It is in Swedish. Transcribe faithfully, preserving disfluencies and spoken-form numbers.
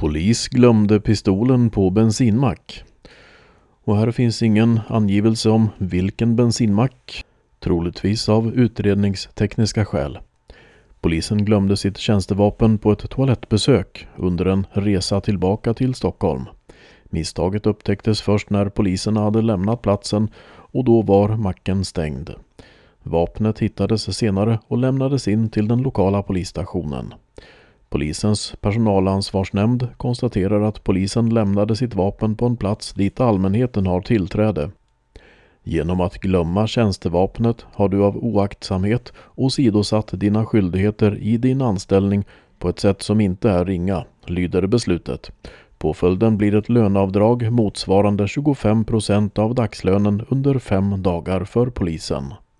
Polis glömde pistolen på bensinmack. Och här finns ingen angivelse om vilken bensinmack, troligtvis av utredningstekniska skäl. Polisen glömde sitt tjänstevapen på ett toalettbesök under en resa tillbaka till Stockholm. Misstaget upptäcktes först när polisen hade lämnat platsen och då var macken stängd. Vapnet hittades senare och lämnades in till den lokala polisstationen. Polisens personalansvarsnämnd konstaterar att polisen lämnade sitt vapen på en plats dit allmänheten har tillträde. Genom att glömma tjänstevapnet har du av oaktsamhet åsidosatt dina skyldigheter i din anställning på ett sätt som inte är ringa, lyder beslutet. Påföljden blir ett löneavdrag motsvarande tjugofem procent av dagslönen under fem dagar för polisen.